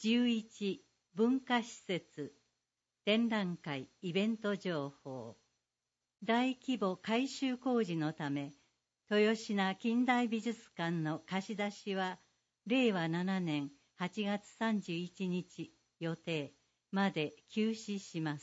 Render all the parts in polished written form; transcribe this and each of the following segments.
11文化施設展覧会イベント情報。大規模改修工事のため豊品近代美術館の貸し出しは令和7年8月31日予定まで休止します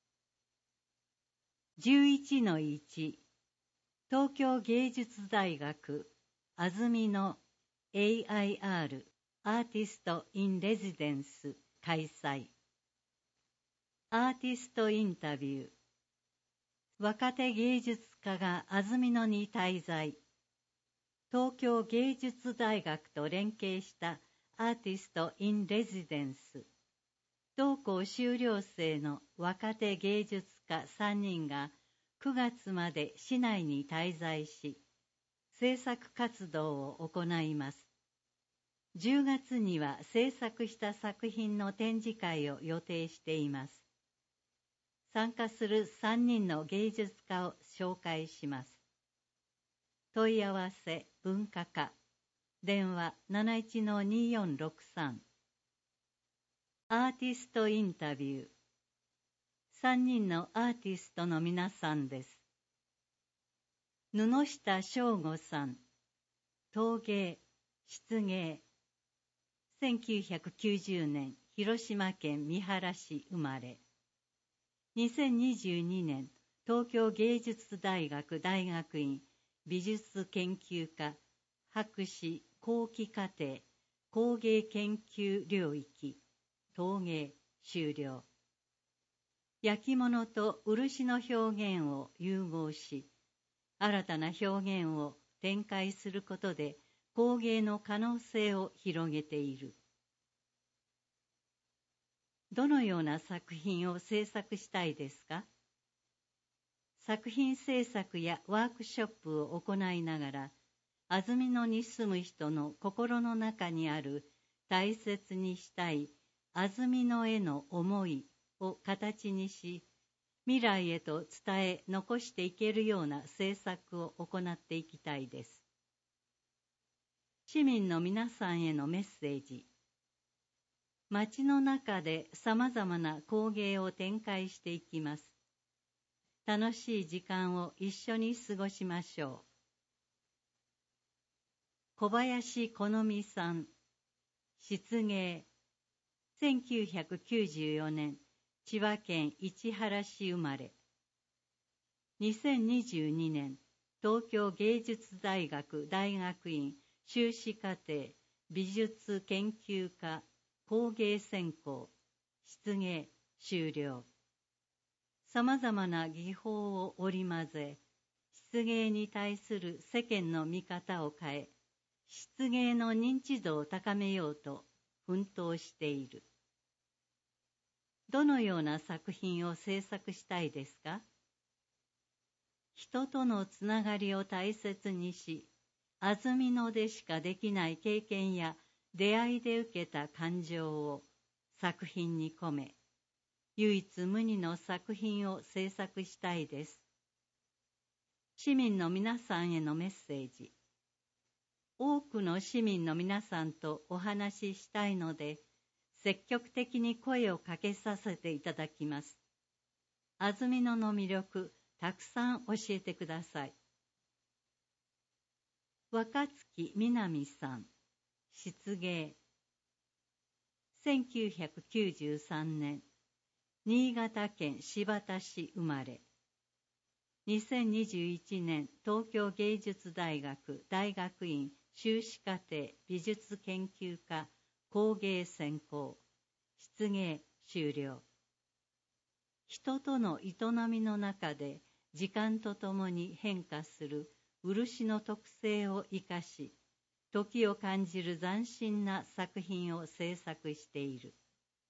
。11-1 東京芸術大学安曇野 AIR アーティスト・イン・レジデンス開催。アーティストインタビュー。若手芸術家が安曇野に滞在。東京芸術大学と連携したアーティスト・イン・レジデンス。同校修了生の若手芸術家3人が9月まで市内に滞在し、制作活動を行います。10月には制作した作品の展示会を予定しています。参加する3人の芸術家を紹介します。問い合わせ文化課電話 71-2463。アーティストインタビュー。3人のアーティストの皆さんです。布下翔吾さん、陶芸、漆芸。1990年広島県三原市生まれ。2022年東京芸術大学大学院美術研究科博士後期課程工芸研究領域陶芸修了。焼き物と漆の表現を融合し、新たな表現を展開することで工芸の可能性を広げている。どのような作品を制作したいですか？作品制作やワークショップを行いながら、安曇野に住む人の心の中にある大切にしたい安曇野への思いを形にし、未来へと伝え残していけるような制作を行っていきたいです。市民の皆さんへのメッセージ。街の中で様々な工芸を展開していきます。楽しい時間を一緒に過ごしましょう。小林好美さん、漆芸。1994年、千葉県市原市生まれ。2022年、東京芸術大学大学院修士課程美術研究科工芸専攻漆芸修了。様々な技法を織り交ぜ、漆芸に対する世間の見方を変え、漆芸の認知度を高めようと奮闘している。どのような作品を制作したいですか？人とのつながりを大切にし、安曇野でしかできない経験や出会いで受けた感情を作品に込め、唯一無二の作品を制作したいです。市民の皆さんへのメッセージ。多くの市民の皆さんとお話ししたいので、積極的に声をかけさせていただきます。安曇野の魅力、たくさん教えてください。若月みなみさん、漆芸。1993年、新潟県新発田市生まれ。2021年、東京芸術大学大学院修士課程美術研究科工芸専攻漆芸修了。人との営みの中で時間とともに変化する漆の特性を生かし、時を感じる斬新な作品を制作している。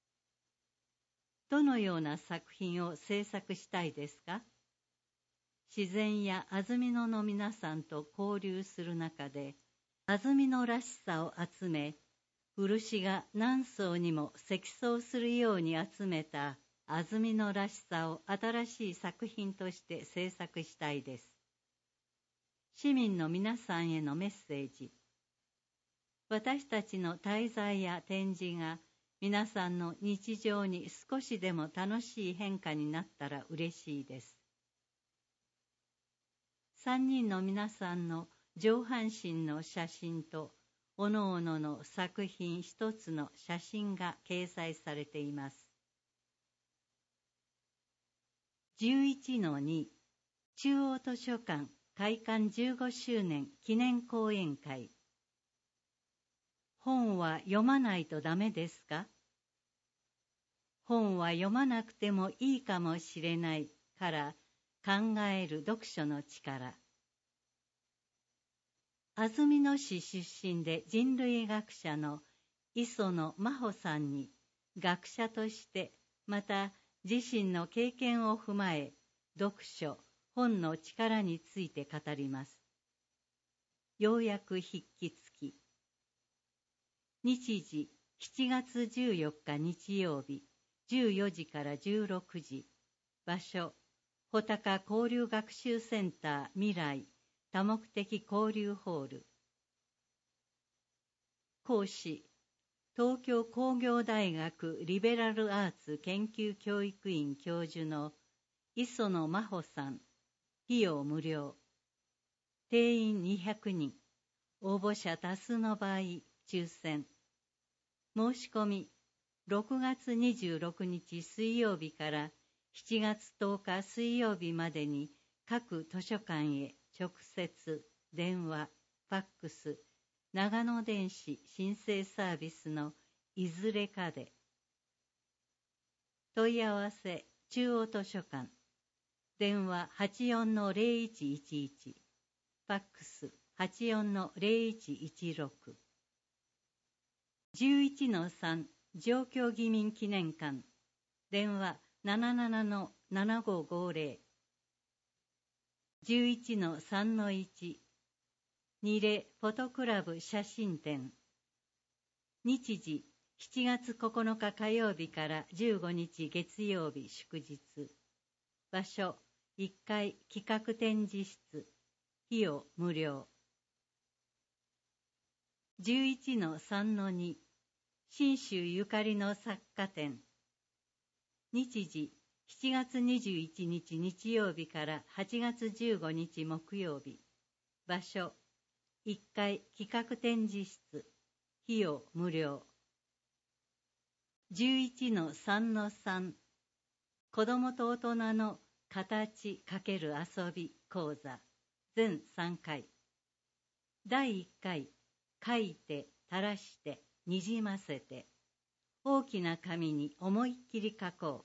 どのような作品を制作したいですか？自然や安曇野の皆さんと交流する中で、安曇野らしさを集め、漆が何層にも積層するように集めた安曇野らしさを新しい作品として制作したいです。市民の皆さんへのメッセージ。私たちの滞在や展示が皆さんの日常に少しでも楽しい変化になったら嬉しいです。3人の皆さんの上半身の写真と、おのおのの作品一つの写真が掲載されています。11-2 中央図書館開館15周年記念講演会。本は読まないとダメですか？本は読まなくてもいいかもしれないから考える読書の力。安曇野市出身で人類学者の磯野真帆さんに学者としてまた自身の経験を踏まえ読書、本の力について語ります。要約筆記付き。日時7月14日日曜日14時から16時。場所穂高交流学習センター未来多目的交流ホール。講師東京工業大学リベラルアーツ研究教育院教授の磯野真帆さん。費用無料。定員200人。応募者多数の場合抽選。申し込み6月26日水曜日から7月10日水曜日までに各図書館へ直接、電話、ファックス、長野電子申請サービスのいずれかで。問い合わせ中央図書館。電話 84-0111。ファックス 84-0116。11-3 上京議民記念館。電話 77-7550。11-3-1 ニレフォトクラブ写真展。日時7月9日火曜日から15日月曜日祝日。場所1階企画展示室。費用無料。11-3-2 信州ゆかりの作家展。日時7月21日日曜日から8月15日木曜日。場所1階企画展示室。費用無料。11-3-3 子どもと大人の形×遊び講座全3回。第1回書いて垂らしてにじませて大きな紙に思いっきり書こ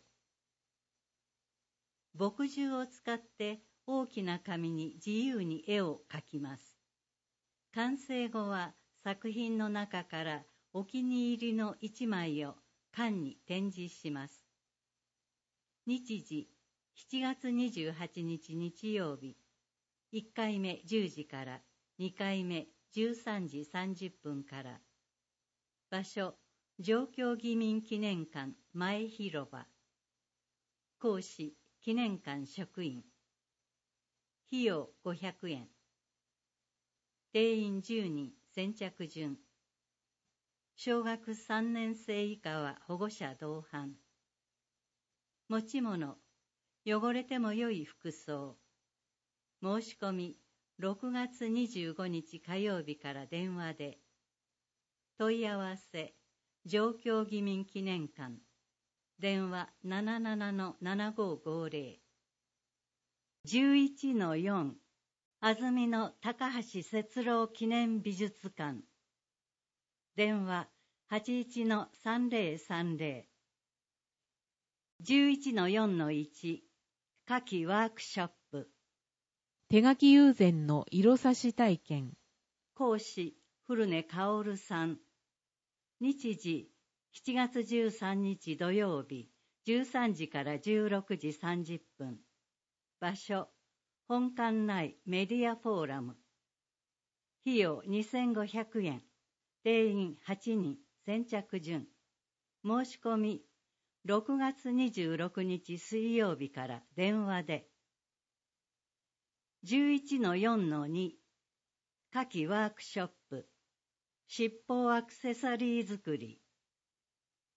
う。墨汁を使って大きな紙に自由に絵を描きます。完成後は作品の中からお気に入りの1枚を館に展示します。日時7月28日日曜日。1回目10時から2回目13時30分から。場所上京議民記念館前広場。講師記念館職員。費用500円。定員10人先着順。小学3年生以下は保護者同伴。持ち物汚れてもよい服装。申し込み6月25日火曜日から電話で。問い合わせ上京議民記念館。電話 77-7550。11-4 安曇野高橋節郎記念美術館。電話 81-3030。11-4-1 夏季ワークショップ。 手書き友禅の色差し体験。 講師古根薫さん。日時7月13日土曜日13時から16時30分。場所本館内メディアフォーラム。費用2500円。定員8人先着順。申し込み6月26日水曜日から電話で。11-4-2 夏季ワークショップ。七宝アクセサリー作り。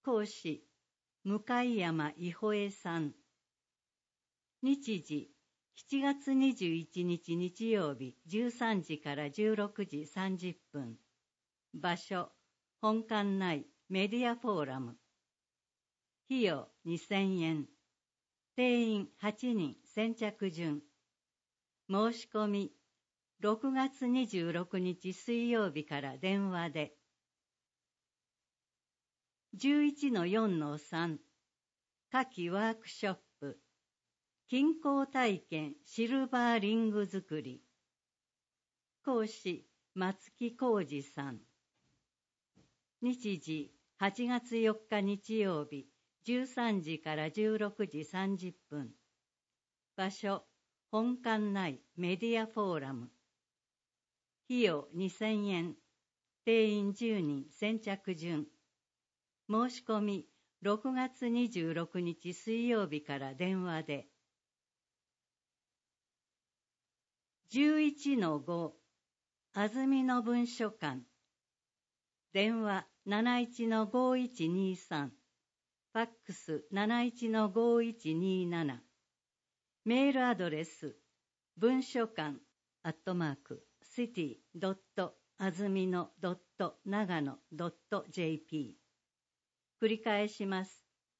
講師、向山伊保恵さん。日時、7月21日日曜日13時から16時30分。場所、本館内メディアフォーラム。費用2000円。定員8人先着順。申し込み、6月26日水曜日から電話で。11-4-3 夏季ワークショップ。金工体験シルバーリング作り。講師、松木浩二さん。日時、8月4日日曜日、13時から16時30分。場所、本館内メディアフォーラム。費用2000円。定員10人先着順。申し込み、6月26日水曜日から電話で。11-5 安曇野文書館。電話71-5123。ファックス71-5127。メールアドレス、文書館@city.azumino.nagano.jp。繰り返します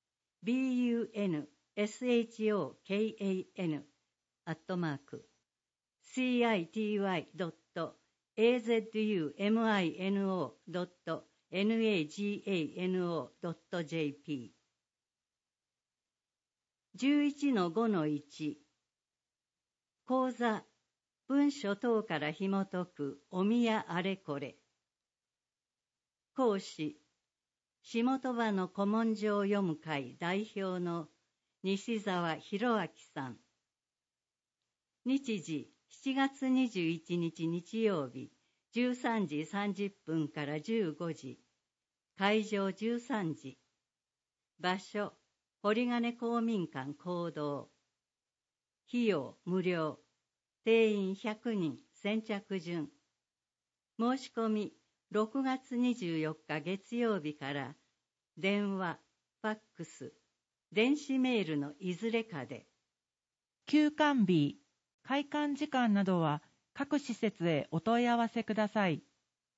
。bunsucity@city.azumino.nagano.jp。11-5-1 講座、文書等から紐解くお宮あれこれ。講師、下鳥羽の古文書を読む会代表の西澤弘明さん。日時、7月21日日曜日、13時30分から15時。会場13時。場所、堀金公民館講堂。費用無料。定員100人先着順。申し込み、6月24日月曜日から電話、ファックス、電子メールのいずれかで。 休館日、開館時間などは各施設へお問い合わせください。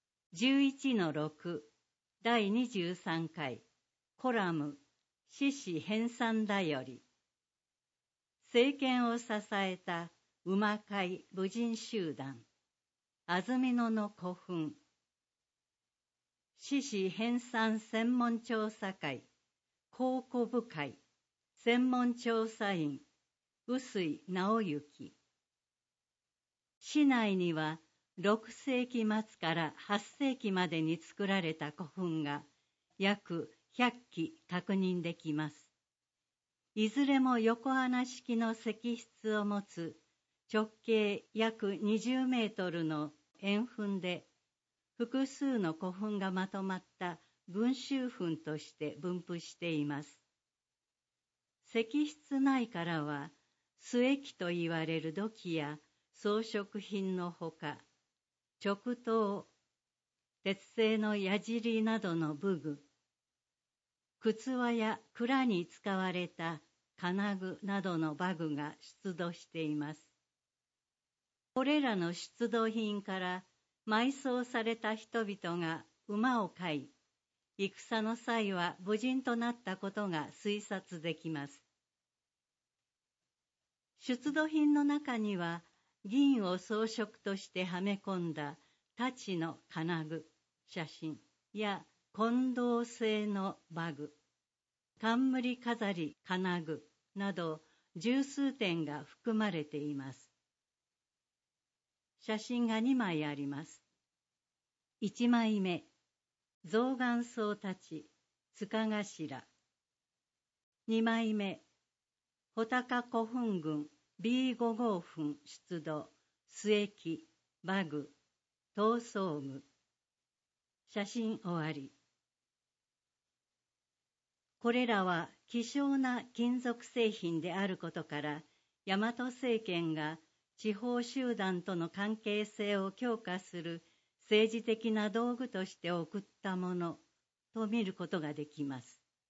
11-6 第23回コラム獅子編纂だより。政権を支えた馬会武人集団安曇野の古墳。獅子編纂専門調査会考古部会専門調査員臼井直之。市内には6世紀末から8世紀までに作られた古墳が約100基確認できます。いずれも横穴式の石室を持つ直径約20メートルの円墳で、複数の古墳がまとまった群衆墳として分布しています。石室内からは、末期といわれる土器や装飾品のほか、直刀、鉄製の矢尻などの武具、靴輪や蔵に使われた金具などの馬具が出土しています。これらの出土品から埋葬された人々が馬を飼い、戦の際は無人となったことが推察できます。出土品の中には、銀を装飾としてはめ込んだ太刀の金具、写真や金銅製の馬具、冠飾り金具など十数点が含まれています。写真が2枚あります。1枚目、象眼草たち、塚頭。2枚目、穂高古墳群 B5 号墳出土、末期、馬具、刀装具。写真終わり。これらは希少な金属製品であることから、大和政権が地方集団との関係性を強化する政治的な道具として送ったものと見ることができます。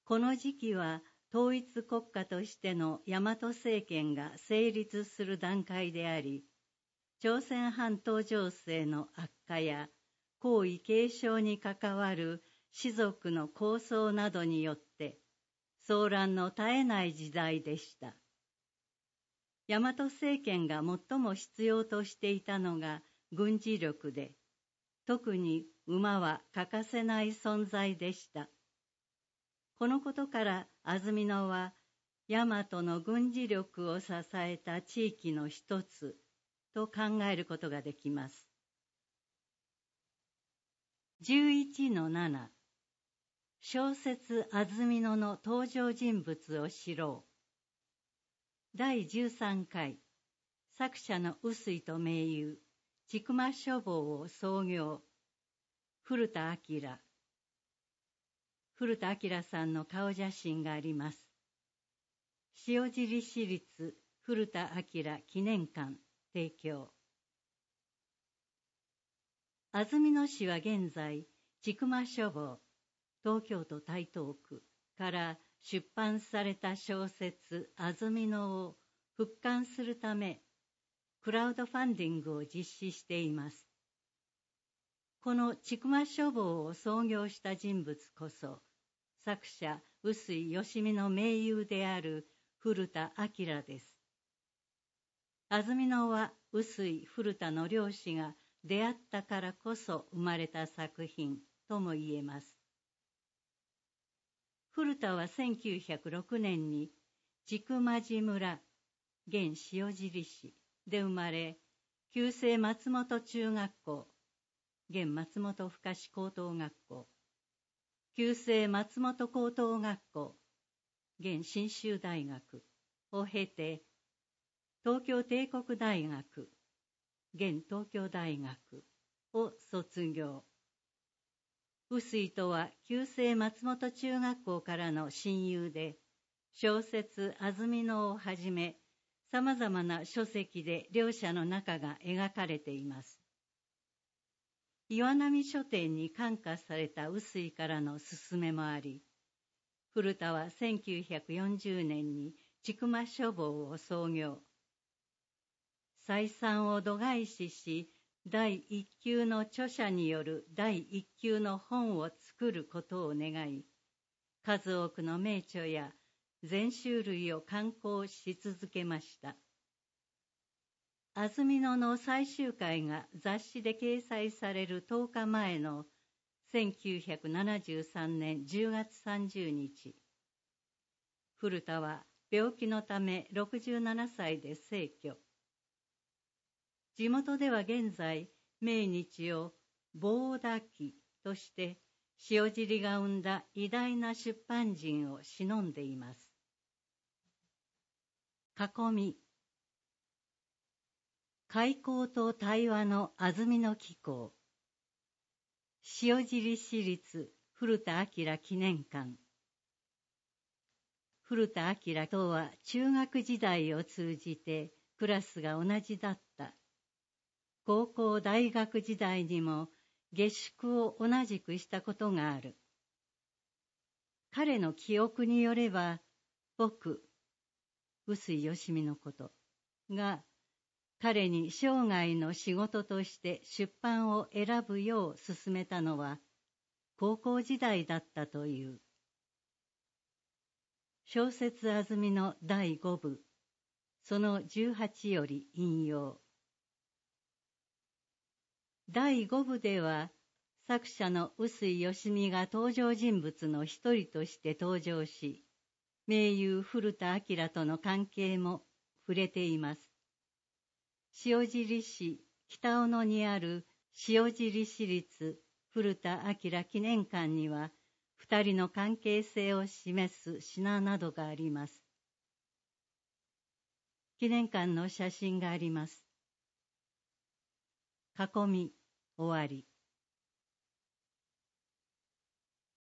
この時期は統一国家としての大和政権が成立する段階であり、朝鮮半島情勢の悪化や皇位継承に関わる士族の抗争などによって騒乱の絶えない時代でした。大和政権が最も必要としていたのが軍事力で、特に馬は欠かせない存在でした。このことから安曇野は大和の軍事力を支えた地域の一つと考えることができます。11-7 小説安曇野の登場人物を知ろう。第13回作者の臼井と盟友千曲書房を創業古田明。古田明さんの顔写真があります。塩尻市立古田明記念館提供。安曇野市は現在、千曲書房、東京都台東区から出版された小説安曇野を復刊するため、クラウドファンディングを実施しています。この千曲書房を創業した人物こそ、作者臼井義美の盟友である古田明です。安曇野は臼井古田の両氏が出会ったからこそ生まれた作品とも言えます。古田は1906年に千曲寺村、現塩尻市で生まれ、旧制松本中学校、現松本深志高等学校、旧制松本高等学校、現信州大学を経て、東京帝国大学、現東京大学を卒業。臼井とは旧制松本中学校からの親友で、小説安曇野をはじめ、さまざまな書籍で両者の仲が描かれています。岩波書店に刊下された臼井からの勧めもあり、古田は1940年に千曲書房を創業。採算を度外視し、第一級の著者による第一級の本を作ることを願い、数多くの名著や全集類を刊行し続けました。安曇野の最終回が雑誌で掲載される10日前の1973年10月30日、古田は病気のため67歳で逝去。地元では現在、命日を棒田記として塩尻が生んだ偉大な出版人を偲んでいます。囲み。開口と対話の安曇野紀行。塩尻市立古田明記念館。古田明とは中学時代を通じてクラスが同じだった。高校大学時代にも下宿を同じくしたことがある。彼の記憶によれば、僕、臼井義美のことが、彼に生涯の仕事として出版を選ぶよう勧めたのは、高校時代だったという。小説安曇野第5部、その18より引用。第5部では、作者の臼井義美が登場人物の一人として登場し、盟友古田明との関係も触れています。塩尻市北小野にある塩尻市立古田明記念館には、二人の関係性を示す品などがあります。記念館の写真があります。囲み、終わり。